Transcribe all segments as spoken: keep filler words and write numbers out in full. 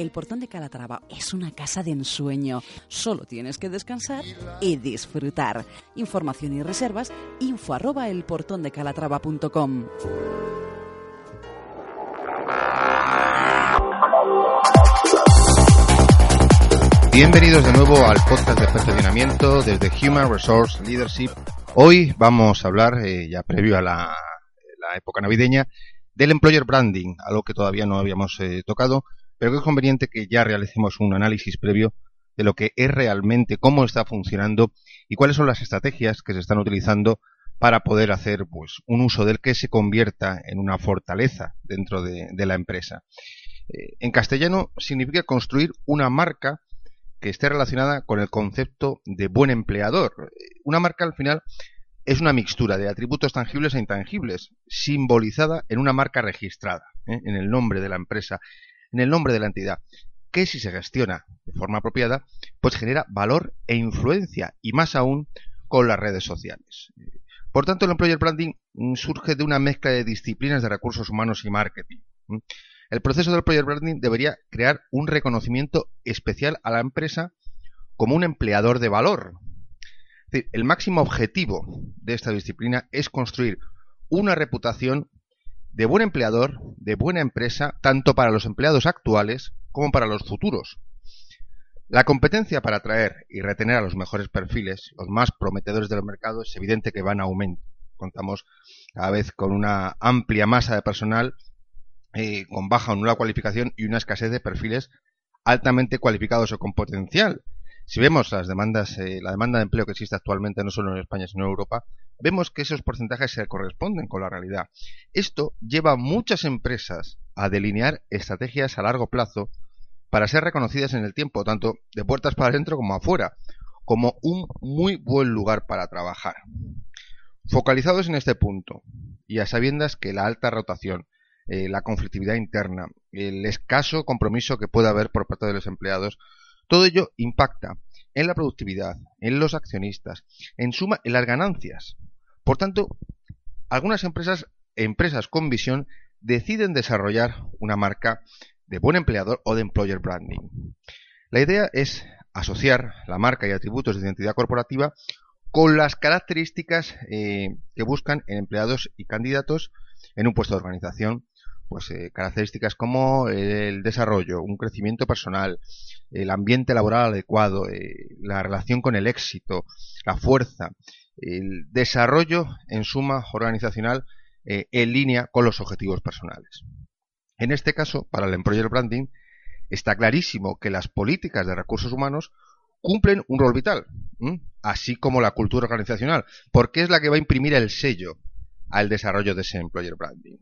El Portón de Calatrava es una casa de ensueño. Solo tienes que descansar y disfrutar. Información y reservas, info arroba elportondecalatrava punto com. Bienvenidos de nuevo al podcast de perfeccionamiento desde Human Resource Leadership. Hoy vamos a hablar, eh, ya previo a la, la época navideña, del Employer Branding, algo que todavía no habíamos eh, tocado, pero que es conveniente que ya realicemos un análisis previo de lo que es realmente, cómo está funcionando y cuáles son las estrategias que se están utilizando para poder hacer pues un uso del que se convierta en una fortaleza dentro de, de la empresa. Eh, en castellano significa construir una marca que esté relacionada con el concepto de buen empleador. Una marca al final es una mixtura de atributos tangibles e intangibles, simbolizada en una marca registrada, ¿eh? en el nombre de la empresa, en el nombre de la entidad, que si se gestiona de forma apropiada, pues genera valor e influencia, y más aún con las redes sociales. Por tanto, el Employer Branding surge de una mezcla de disciplinas de recursos humanos y marketing. El proceso del Employer Branding debería crear un reconocimiento especial a la empresa como un empleador de valor. Es decir, el máximo objetivo de esta disciplina es construir una reputación de buen empleador, de buena empresa, tanto para los empleados actuales como para los futuros. La competencia para atraer y retener a los mejores perfiles, los más prometedores del mercado, es evidente que va en aumento. Contamos cada vez con una amplia masa de personal eh, con baja o nula cualificación y una escasez de perfiles altamente cualificados o con potencial. Si vemos las demandas, eh, la demanda de empleo que existe actualmente no solo en España sino en Europa, vemos que esos porcentajes se corresponden con la realidad. Esto lleva a muchas empresas a delinear estrategias a largo plazo para ser reconocidas en el tiempo, tanto de puertas para adentro como afuera, como un muy buen lugar para trabajar. Focalizados en este punto, y a sabiendas que la alta rotación, eh, la conflictividad interna, el escaso compromiso que puede haber por parte de los empleados, todo ello impacta en la productividad, en los accionistas, en suma, en las ganancias. Por tanto, algunas empresas, empresas con visión, deciden desarrollar una marca de buen empleador o de employer branding. La idea es asociar la marca y atributos de identidad corporativa con las características eh, que buscan en empleados y candidatos en un puesto de organización. Pues eh, características como el desarrollo, un crecimiento personal, el ambiente laboral adecuado, eh, la relación con el éxito, la fuerza, el desarrollo en suma organizacional eh, en línea con los objetivos personales. En este caso, para el Employer Branding, está clarísimo que las políticas de recursos humanos cumplen un rol vital, ¿m? así como la cultura organizacional, porque es la que va a imprimir el sello al desarrollo de ese Employer Branding.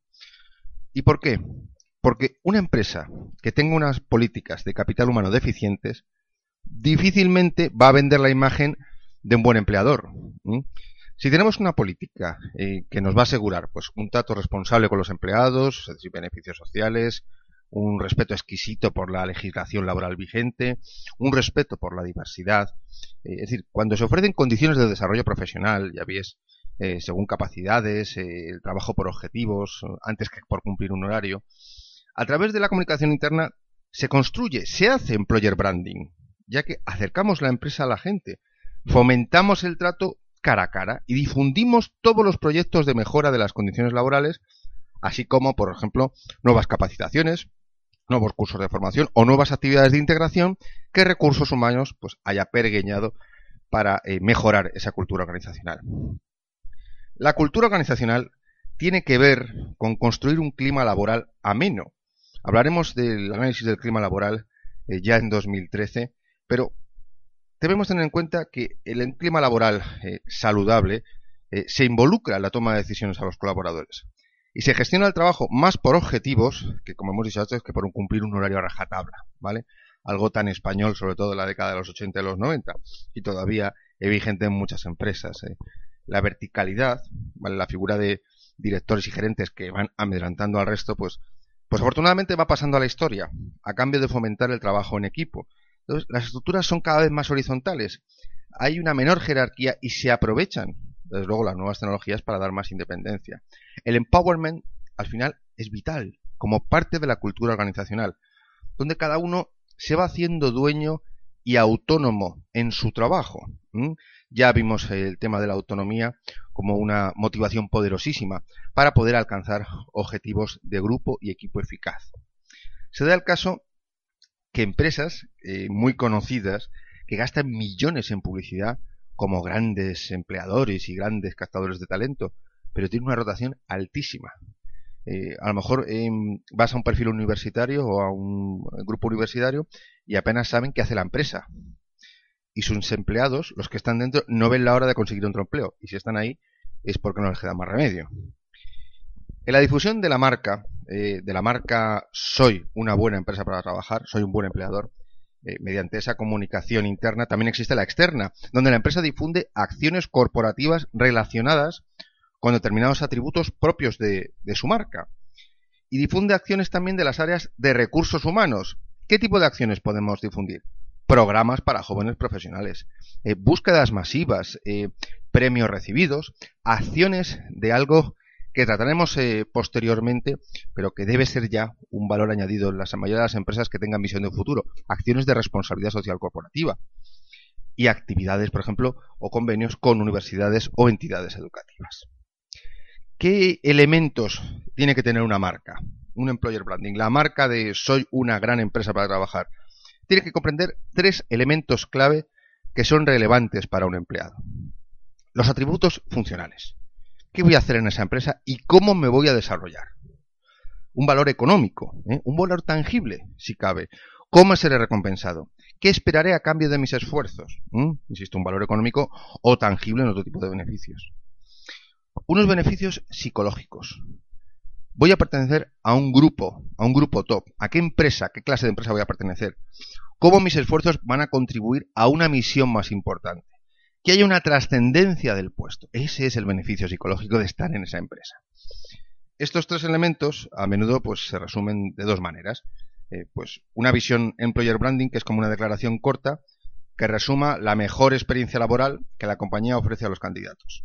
¿Y por qué? Porque una empresa que tenga unas políticas de capital humano deficientes difícilmente va a vender la imagen de un buen empleador. ¿Mm? Si tenemos una política eh, que nos va a asegurar pues un trato responsable con los empleados, es decir, beneficios sociales, un respeto exquisito por la legislación laboral vigente, un respeto por la diversidad, eh, es decir, cuando se ofrecen condiciones de desarrollo profesional, ya ves, Eh, según capacidades, eh, el trabajo por objetivos, antes que por cumplir un horario. A través de la comunicación interna se construye, se hace employer branding, ya que acercamos la empresa a la gente, fomentamos el trato cara a cara y difundimos todos los proyectos de mejora de las condiciones laborales, así como, por ejemplo, nuevas capacitaciones, nuevos cursos de formación o nuevas actividades de integración que Recursos Humanos pues haya pergeñado para eh, mejorar esa cultura organizacional. La cultura organizacional tiene que ver con construir un clima laboral ameno. Hablaremos del análisis del clima laboral eh, ya en dos mil trece, pero debemos tener en cuenta que el clima laboral eh, saludable eh, se involucra en la toma de decisiones a los colaboradores y se gestiona el trabajo más por objetivos que, como hemos dicho antes, que por un cumplir un horario a rajatabla, ¿vale? Algo tan español, sobre todo en la década de los ochenta y los noventa, y todavía es vigente en muchas empresas. ¿eh? La verticalidad, ¿vale? La figura de directores y gerentes que van amedrantando al resto, pues, pues afortunadamente va pasando a la historia, a cambio de fomentar el trabajo en equipo. Entonces, las estructuras son cada vez más horizontales, hay una menor jerarquía y se aprovechan, desde luego, las nuevas tecnologías para dar más independencia. El empowerment, al final, es vital, como parte de la cultura organizacional. donde cada uno se va haciendo dueño y autónomo en su trabajo. ¿Mm? Ya vimos el tema de la autonomía como una motivación poderosísima para poder alcanzar objetivos de grupo y equipo eficaz. Se da el caso que empresas eh, muy conocidas que gastan millones en publicidad como grandes empleadores y grandes captadores de talento, pero tienen una rotación altísima. Eh, a lo mejor eh, vas a un perfil universitario o a un grupo universitario y apenas saben qué hace la empresa. Y sus empleados, los que están dentro, no ven la hora de conseguir otro empleo. Y si están ahí es porque no les queda más remedio. En la difusión de la marca, eh, de la marca soy una buena empresa para trabajar, soy un buen empleador, eh, mediante esa comunicación interna también existe la externa, donde la empresa difunde acciones corporativas relacionadas con determinados atributos propios de, de su marca. Y difunde acciones también de las áreas de recursos humanos. ¿Qué tipo de acciones podemos difundir? Programas para jóvenes profesionales, eh, búsquedas masivas, eh, premios recibidos, acciones de algo que trataremos eh, posteriormente, pero que debe ser ya un valor añadido en la mayoría de las empresas que tengan visión de futuro, acciones de responsabilidad social corporativa y actividades, por ejemplo, o convenios con universidades o entidades educativas. ¿Qué elementos tiene que tener una marca? Un employer branding. La marca de soy una gran empresa para trabajar tiene que comprender tres elementos clave que son relevantes para un empleado. Los atributos funcionales. ¿Qué voy a hacer en esa empresa y cómo me voy a desarrollar? Un valor económico, ¿eh? Un valor tangible, si cabe. ¿Cómo seré recompensado? ¿Qué esperaré a cambio de mis esfuerzos? ¿Mm? Insisto, un valor económico o tangible en otro tipo de beneficios. Unos beneficios psicológicos. Voy a pertenecer a un grupo, a un grupo top. ¿A qué empresa, qué clase de empresa voy a pertenecer? ¿Cómo mis esfuerzos van a contribuir a una misión más importante? Que haya una trascendencia del puesto. Ese es el beneficio psicológico de estar en esa empresa. Estos tres elementos a menudo pues, se resumen de dos maneras. Eh, pues una visión employer branding, que es como una declaración corta que resuma la mejor experiencia laboral que la compañía ofrece a los candidatos.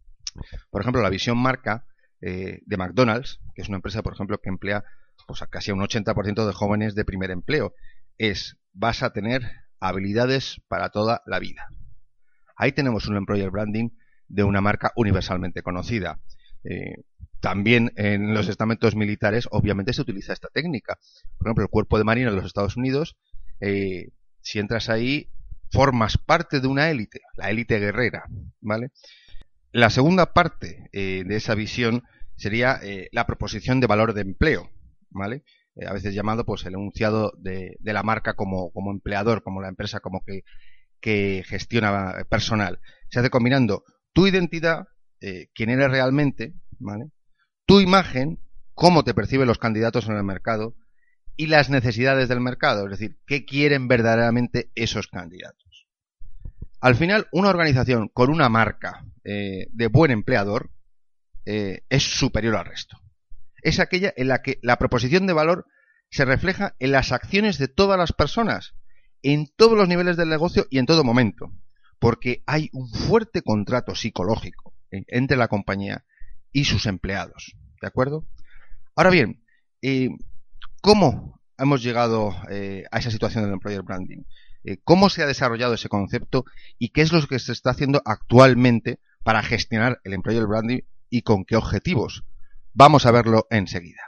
Por ejemplo, la visión marca eh, de McDonald's, que es una empresa, por ejemplo, que emplea pues, a casi un ochenta por ciento de jóvenes de primer empleo, es vas a tener habilidades para toda la vida. Ahí tenemos un employer branding de una marca universalmente conocida. Eh, también en los estamentos militares, obviamente, se utiliza esta técnica. Por ejemplo, el Cuerpo de Marina de los Estados Unidos, eh, si entras ahí, formas parte de una élite, la élite guerrera, ¿vale? La segunda parte eh, de esa visión sería eh, la proposición de valor de empleo, ¿vale? Eh, a veces llamado pues el enunciado de, de la marca como, como empleador, como la empresa como que que gestiona personal. Se hace combinando tu identidad, eh, quién eres realmente, ¿vale? Tu imagen, cómo te perciben los candidatos en el mercado y las necesidades del mercado, es decir, qué quieren verdaderamente esos candidatos. Al final, una organización con una marca eh, de buen empleador eh, es superior al resto. Es aquella en la que la proposición de valor se refleja en las acciones de todas las personas, en todos los niveles del negocio y en todo momento, porque hay un fuerte contrato psicológico ¿eh? entre la compañía y sus empleados, ¿de acuerdo? Ahora bien, eh, ¿cómo hemos llegado eh, a esa situación del employer branding? Eh, ¿Cómo se ha desarrollado ese concepto y qué es lo que se está haciendo actualmente para gestionar el employer branding y con qué objetivos? Vamos a verlo enseguida.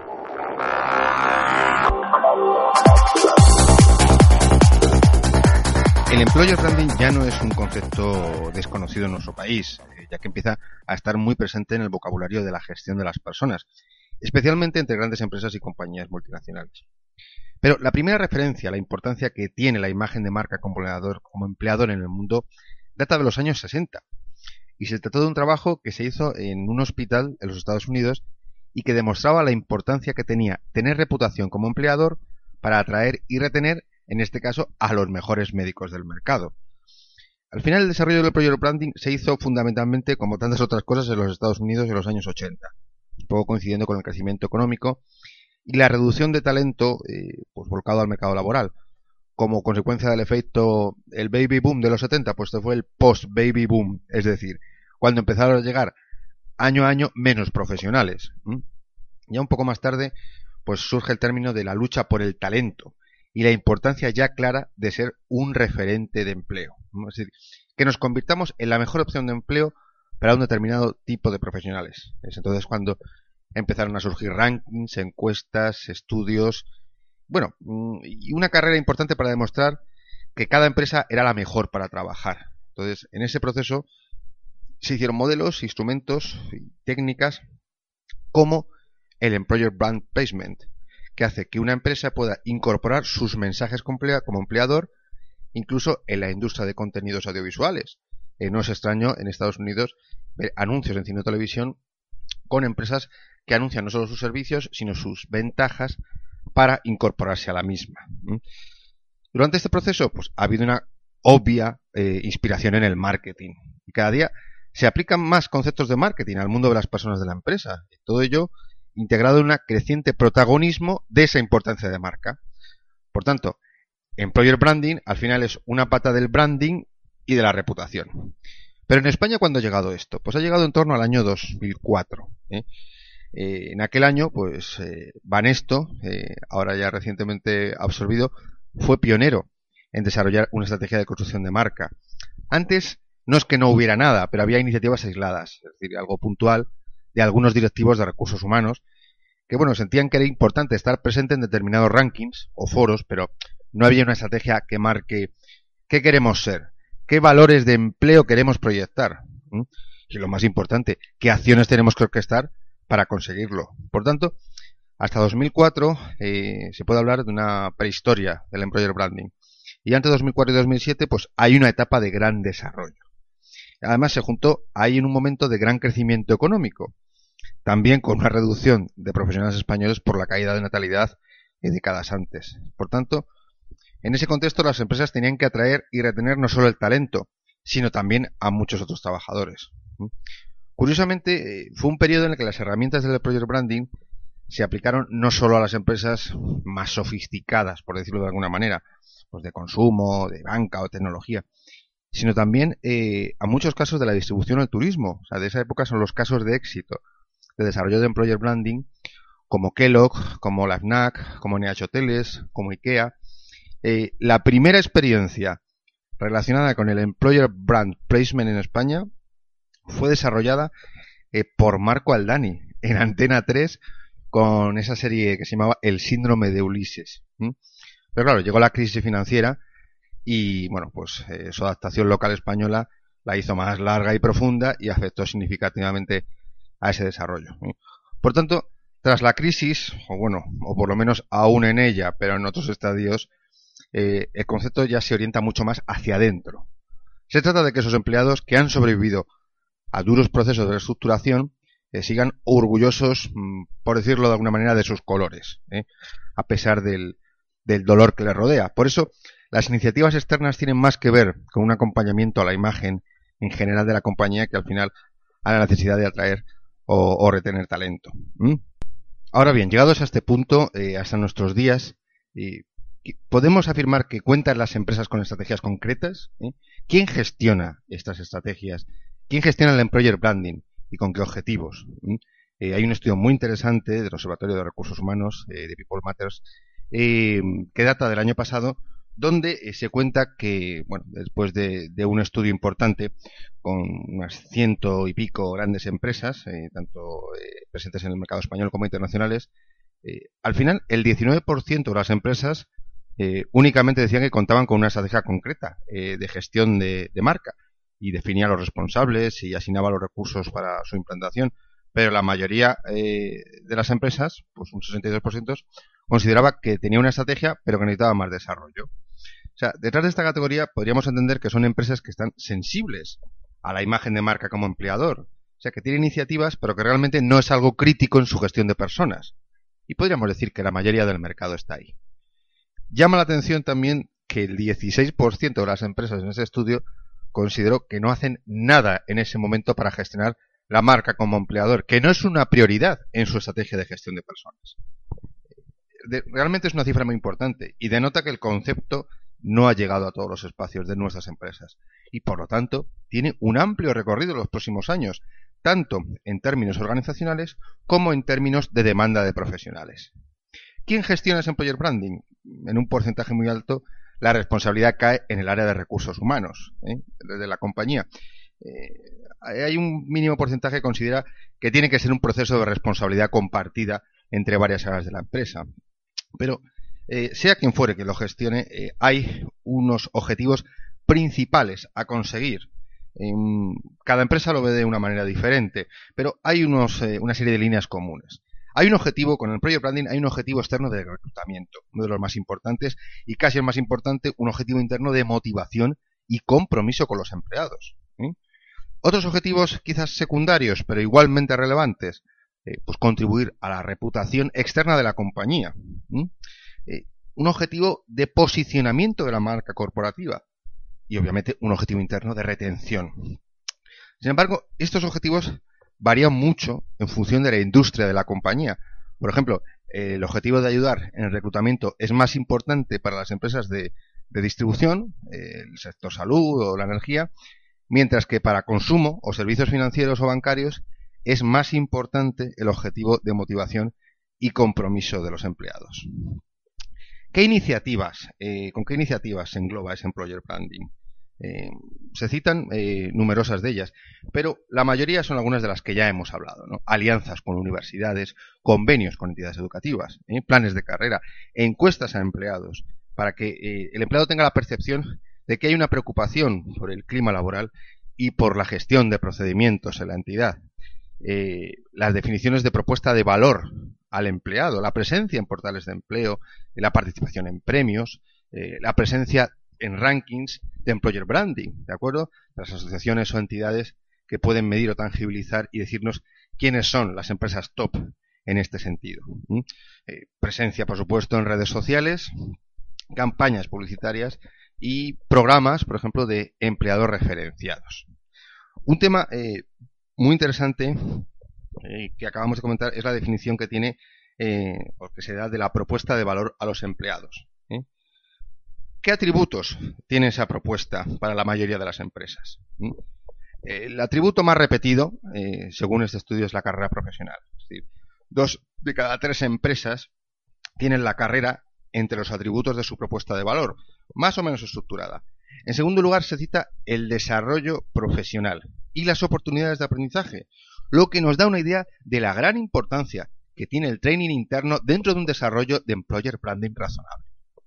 El employer branding ya no es un concepto desconocido en nuestro país, ya que empieza a estar muy presente en el vocabulario de la gestión de las personas, especialmente entre grandes empresas y compañías multinacionales. Pero la primera referencia a la importancia que tiene la imagen de marca como empleador, como empleador en el mundo data de los años sesenta, y se trató de un trabajo que se hizo en un hospital en los Estados Unidos y que demostraba la importancia que tenía tener reputación como empleador para atraer y retener, en este caso, a los mejores médicos del mercado. Al final, el desarrollo del employer branding se hizo fundamentalmente, como tantas otras cosas, en los Estados Unidos en los años ochenta, un poco coincidiendo con el crecimiento económico y la reducción de talento eh, pues volcado al mercado laboral. Como consecuencia del efecto, el baby boom de los setenta, pues este fue el post-baby boom, es decir, cuando empezaron a llegar año a año menos profesionales. ¿Mm? Ya un poco más tarde, pues surge el término de la lucha por el talento y la importancia ya clara de ser un referente de empleo. Es decir, que nos convirtamos en la mejor opción de empleo para un determinado tipo de profesionales. Es entonces cuando empezaron a surgir rankings, encuestas, estudios, bueno, y una carrera importante para demostrar que cada empresa era la mejor para trabajar. Entonces, en ese proceso se hicieron modelos, instrumentos y técnicas como el Employer Brand Placement, que hace que una empresa pueda incorporar sus mensajes como empleador incluso en la industria de contenidos audiovisuales. Eh, no es extraño en Estados Unidos ver anuncios en cine o televisión con empresas que anuncian no solo sus servicios, sino sus ventajas para incorporarse a la misma. ¿Mm? Durante este proceso, pues ha habido una obvia eh, inspiración en el marketing. Y cada día se aplican más conceptos de marketing al mundo de las personas de la empresa. Y todo ello integrado en un creciente protagonismo de esa importancia de marca. Por tanto, Employer Branding al final es una pata del branding y de la reputación. Pero en España, ¿cuándo ha llegado esto? Pues ha llegado en torno al año dos mil cuatro. ¿eh? Eh, en aquel año, pues eh, Banesto, eh, ahora ya recientemente absorbido, fue pionero en desarrollar una estrategia de construcción de marca. Antes no es que no hubiera nada, pero había iniciativas aisladas, es decir, algo puntual de algunos directivos de recursos humanos que, bueno, sentían que era importante estar presente en determinados rankings o foros, pero no había una estrategia que marque qué queremos ser, qué valores de empleo queremos proyectar. ¿Mm? Y lo más importante, qué acciones tenemos que orquestar para conseguirlo. Por tanto, hasta dos mil cuatro eh, se puede hablar de una prehistoria del Employer Branding. Y entre dos mil cuatro y dos mil siete, pues hay una etapa de gran desarrollo. Además, se juntó ahí en un momento de gran crecimiento económico, también con una reducción de profesionales españoles por la caída de natalidad de décadas antes. Por tanto, en ese contexto las empresas tenían que atraer y retener no solo el talento, sino también a muchos otros trabajadores. Curiosamente, fue un periodo en el que las herramientas del Employer Branding se aplicaron no solo a las empresas más sofisticadas, por decirlo de alguna manera, pues de consumo, de banca o tecnología, sino también eh, a muchos casos de la distribución o el turismo. O sea, de esa época son los casos de éxito de desarrollo de Employer Branding, como Kellogg, como la FNAC, como N H Hoteles, como IKEA. Eh, la primera experiencia relacionada con el Employer Brand Placement en España fue desarrollada eh, por Marco Aldani en Antena tres con esa serie que se llamaba El síndrome de Ulises. ¿Mm? Pero claro, llegó la crisis financiera y bueno, pues eh, su adaptación local española la hizo más larga y profunda y afectó significativamente a ese desarrollo. ¿eh? Por tanto, tras la crisis, o bueno, o por lo menos aún en ella, pero en otros estadios, eh, el concepto ya se orienta mucho más hacia adentro. Se trata de que esos empleados que han sobrevivido a duros procesos de reestructuración eh, sigan orgullosos, mmm, por decirlo de alguna manera, de sus colores, ¿eh? a pesar del, del dolor que les rodea. Por eso, las iniciativas externas tienen más que ver con un acompañamiento a la imagen en general de la compañía que al final a la necesidad de atraer o, o retener talento. ¿Mm? Ahora bien, llegados a este punto, eh, hasta nuestros días, eh, ¿podemos afirmar que cuentan las empresas con estrategias concretas? ¿Eh? ¿Quién gestiona estas estrategias? ¿Quién gestiona el Employer Branding y con qué objetivos? ¿Mm? Eh, hay un estudio muy interesante del Observatorio de Recursos Humanos, eh, de People Matters, eh, que data del año pasado, donde eh, se cuenta que, bueno, después de, de un estudio importante con unas ciento y pico grandes empresas, eh, tanto eh, presentes en el mercado español como internacionales, eh, al final el diecinueve por ciento de las empresas eh, únicamente decían que contaban con una estrategia concreta eh, de gestión de, de marca y definía los responsables y asignaba los recursos para su implantación, pero la mayoría eh, de las empresas, pues un sesenta y dos por ciento, consideraba que tenía una estrategia pero que necesitaba más desarrollo. O sea, detrás de esta categoría podríamos entender que son empresas que están sensibles a la imagen de marca como empleador. O sea, que tienen iniciativas, pero que realmente no es algo crítico en su gestión de personas. Y podríamos decir que la mayoría del mercado está ahí. Llama la atención también que el dieciséis por ciento de las empresas en ese estudio consideró que no hacen nada en ese momento para gestionar la marca como empleador, que no es una prioridad en su estrategia de gestión de personas. De, realmente es una cifra muy importante y denota que el concepto no ha llegado a todos los espacios de nuestras empresas y, por lo tanto, tiene un amplio recorrido en los próximos años, tanto en términos organizacionales como en términos de demanda de profesionales. ¿quién gestiona ese employer branding? En un porcentaje muy alto, la responsabilidad cae en el área de recursos humanos, ¿eh? de la compañía. Eh, hay un mínimo porcentaje que considera que tiene que ser un proceso de responsabilidad compartida entre varias áreas de la empresa. Pero, eh, sea quien fuere que lo gestione, eh, hay unos objetivos principales a conseguir. Eh, cada empresa lo ve de una manera diferente, pero hay unos, eh, una serie de líneas comunes. Hay un objetivo, con el Employer Branding, hay un objetivo externo de reclutamiento, uno de los más importantes y casi el más importante, un objetivo interno de motivación y compromiso con los empleados. ¿eh? Otros objetivos quizás secundarios, pero igualmente relevantes, eh, pues contribuir a la reputación externa de la compañía. Eh, un objetivo de posicionamiento de la marca corporativa y obviamente un objetivo interno de retención. Sin embargo, estos objetivos varían mucho en función de la industria de la compañía. Por ejemplo, eh, el objetivo de ayudar en el reclutamiento es más importante para las empresas de, de distribución, eh, el sector salud o la energía, mientras que para consumo o servicios financieros o bancarios es más importante el objetivo de motivación y compromiso de los empleados. ¿Qué iniciativas, eh, ¿Con qué iniciativas se engloba ese Employer Branding? Eh, se citan eh, numerosas de ellas, pero la mayoría son algunas de las que ya hemos hablado, ¿no? Alianzas con universidades, convenios con entidades educativas, ¿eh? planes de carrera, encuestas a empleados, para que eh, el empleado tenga la percepción de que hay una preocupación por el clima laboral y por la gestión de procedimientos en la entidad. Eh, las definiciones de propuesta de valor al empleado, la presencia en portales de empleo, la participación en premios, eh, la presencia en rankings de Employer Branding, ¿de acuerdo? Las asociaciones o entidades que pueden medir o tangibilizar y decirnos quiénes son las empresas top en este sentido. ¿Mm? Eh, presencia, por supuesto, en redes sociales, campañas publicitarias y programas, por ejemplo, de empleados referenciados. Un tema eh, muy interesante eh, que acabamos de comentar es la definición que tiene eh, o que se da de la propuesta de valor a los empleados. ¿eh? ¿Qué atributos tiene esa propuesta para la mayoría de las empresas? ¿Mm? El atributo más repetido, eh, según este estudio, es la carrera profesional. Es decir, dos de cada tres empresas tienen la carrera entre los atributos de su propuesta de valor, más o menos estructurada. En segundo lugar, se cita el desarrollo profesional y las oportunidades de aprendizaje, lo que nos da una idea de la gran importancia que tiene el training interno dentro de un desarrollo de Employer Branding razonable.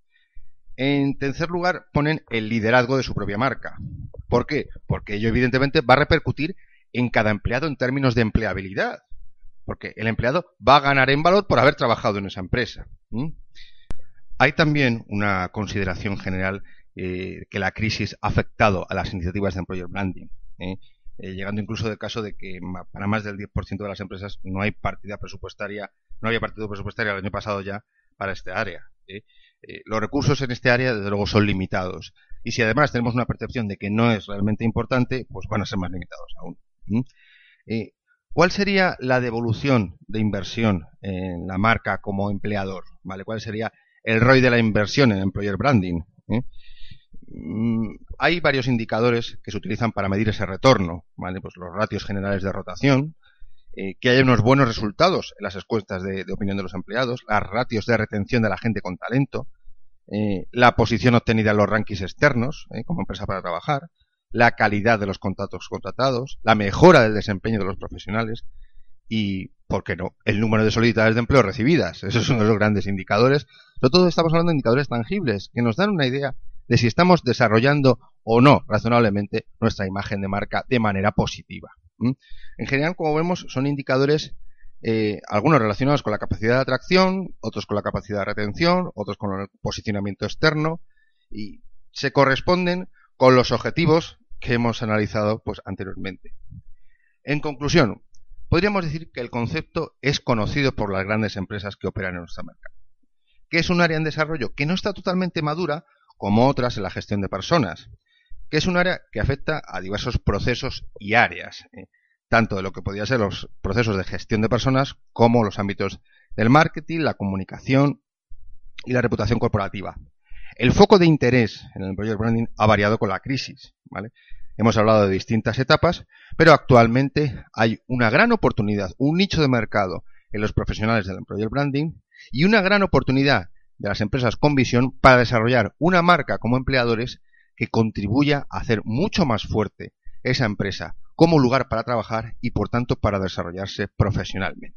En tercer lugar, ponen el liderazgo de su propia marca. ¿Por qué? Porque ello evidentemente va a repercutir en cada empleado en términos de empleabilidad. Porque el empleado va a ganar en valor por haber trabajado en esa empresa. ¿Mm? Hay también una consideración general eh, que la crisis ha afectado a las iniciativas de Employer Branding. ¿eh? Eh, llegando incluso del caso de que para más del diez por ciento de las empresas no hay partida presupuestaria, no había partido presupuestario el año pasado ya para esta área. ¿eh? Eh, los recursos en este área, desde luego, son limitados. Y si además tenemos una percepción de que no es realmente importante, pues van a ser más limitados aún. ¿Mm? Eh, ¿Cuál sería la devolución de inversión en la marca como empleador? ¿Vale? ¿Cuál sería el R O I de la inversión en Employer Branding? ¿Eh? Mm, hay varios indicadores que se utilizan para medir ese retorno. ¿Vale? Pues los ratios generales de rotación, Eh, que haya unos buenos resultados en las encuestas de, de opinión de los empleados, las ratios de retención de la gente con talento, eh, la posición obtenida en los rankings externos, eh, como empresa para trabajar, la calidad de los contratos contratados, la mejora del desempeño de los profesionales y, ¿por qué no?, el número de solicitudes de empleo recibidas. Esos son los grandes indicadores. Sobre todo estamos hablando de indicadores tangibles que nos dan una idea de si estamos desarrollando o no razonablemente nuestra imagen de marca de manera positiva. En general, como vemos, son indicadores, eh, algunos relacionados con la capacidad de atracción, otros con la capacidad de retención, otros con el posicionamiento externo, y se corresponden con los objetivos que hemos analizado pues, anteriormente. En conclusión, podríamos decir que el concepto es conocido por las grandes empresas que operan en nuestro mercado, que es un área en desarrollo que no está totalmente madura como otras en la gestión de personas, que es un área que afecta a diversos procesos y áreas, eh, tanto de lo que podrían ser los procesos de gestión de personas como los ámbitos del marketing, la comunicación y la reputación corporativa. El foco de interés en el Employer Branding ha variado con la crisis, ¿vale? Hemos hablado de distintas etapas, pero actualmente hay una gran oportunidad, un nicho de mercado en los profesionales del Employer Branding y una gran oportunidad de las empresas con visión para desarrollar una marca como empleadores que contribuya a hacer mucho más fuerte esa empresa como lugar para trabajar y por tanto para desarrollarse profesionalmente.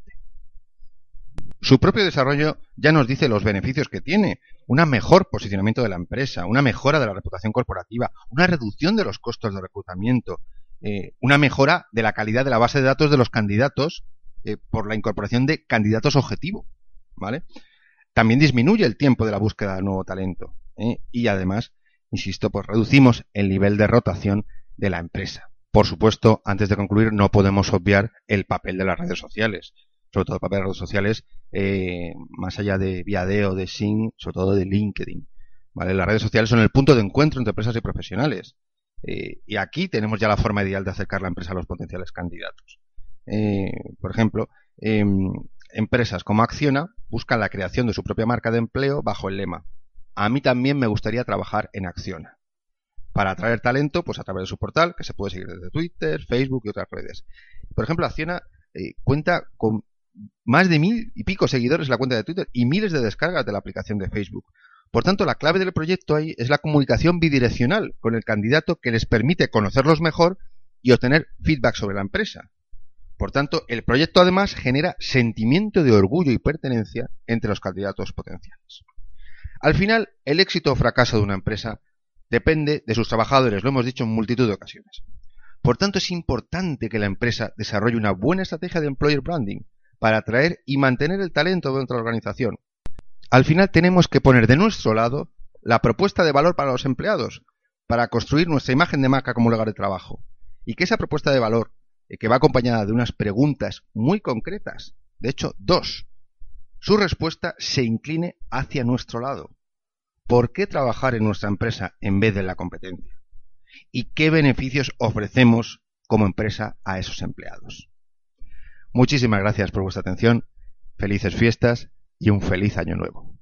Su propio desarrollo ya nos dice los beneficios que tiene: un mejor posicionamiento de la empresa, una mejora de la reputación corporativa, una reducción de los costos de reclutamiento, eh, una mejora de la calidad de la base de datos de los candidatos eh, por la incorporación de candidatos objetivo, ¿vale? También disminuye el tiempo de la búsqueda de nuevo talento ¿eh? y además, insisto, pues reducimos el nivel de rotación de la empresa. Por supuesto, antes de concluir, no podemos obviar el papel de las redes sociales, sobre todo el papel de las redes sociales, eh, más allá de Viadeo, de Sing, sobre todo de LinkedIn, ¿vale? Las redes sociales son el punto de encuentro entre empresas y profesionales. Eh, y aquí tenemos ya la forma ideal de acercar la empresa a los potenciales candidatos. Eh, por ejemplo, eh, empresas como Acciona buscan la creación de su propia marca de empleo bajo el lema: a mí también me gustaría trabajar en Acciona, para atraer talento pues a través de su portal, que se puede seguir desde Twitter, Facebook y otras redes. Por ejemplo, Acciona eh, cuenta con más de mil y pico seguidores en la cuenta de Twitter y miles de descargas de la aplicación de Facebook. Por tanto, la clave del proyecto ahí es la comunicación bidireccional con el candidato, que les permite conocerlos mejor y obtener feedback sobre la empresa. Por tanto, el proyecto además genera sentimiento de orgullo y pertenencia entre los candidatos potenciales. Al final, el éxito o fracaso de una empresa depende de sus trabajadores, lo hemos dicho en multitud de ocasiones. Por tanto, es importante que la empresa desarrolle una buena estrategia de employer branding para atraer y mantener el talento dentro de la organización. Al final tenemos que poner de nuestro lado la propuesta de valor para los empleados, para construir nuestra imagen de marca como lugar de trabajo. Y que esa propuesta de valor, eh, que va acompañada de unas preguntas muy concretas, de hecho dos, su respuesta se incline hacia nuestro lado. ¿Por qué trabajar en nuestra empresa en vez de en la competencia? ¿Y qué beneficios ofrecemos como empresa a esos empleados? Muchísimas gracias por vuestra atención, felices fiestas y un feliz año nuevo.